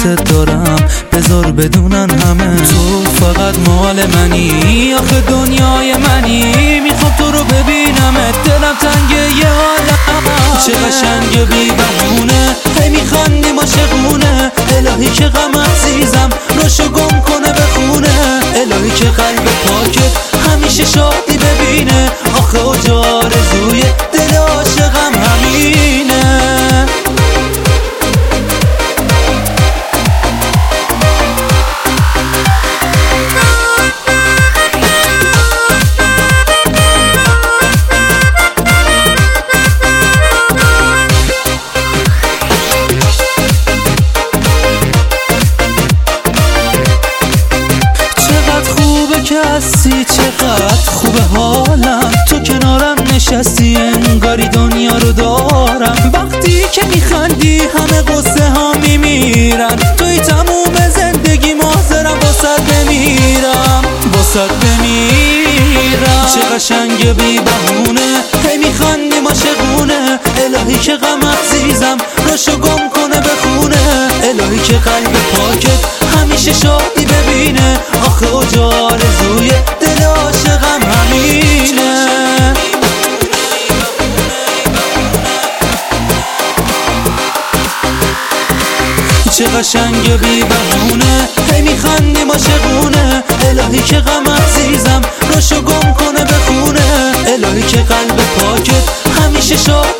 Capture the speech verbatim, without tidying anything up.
دوست دارم، بذار بدونن همه تو فقط مال منی. آخه دنیای منی، میخوام تو رو ببینم، دلم تنگه یه عالم. چه قشنگه بی بهونه، هی میخندیم عاشقونه. الهی که غم عزیزم روشو گم کنه بخونه. الهی که قلب پاکت همیشه شادی ببینه. آخه اوج آرزوی دل عاشقم همینه. که هستی، چقدر خوبه حالم، تو کنارم نشستی انگاری دنیا رو دارم. وقتی که میخندی همه قصه ها میمیرن، توی تموم زندگی حاضرم واسد بمیرم، واسد بمیرم. چه قشنگه بی بهونه، هی میخندیم عاشقونه. الهی که غم عزیزم روشو گم کنه بخونه. الهی که قلب پاکت همیشه شادی ببینه. آخه اوج آرزوی دل عاشقم همینه. چه قشنگه بی بهونه، هی میخندیم عاشقونه. الهی که غم عزیزم روشو گم کنه بخونه. الهی که قلب پاکت همیشه شاد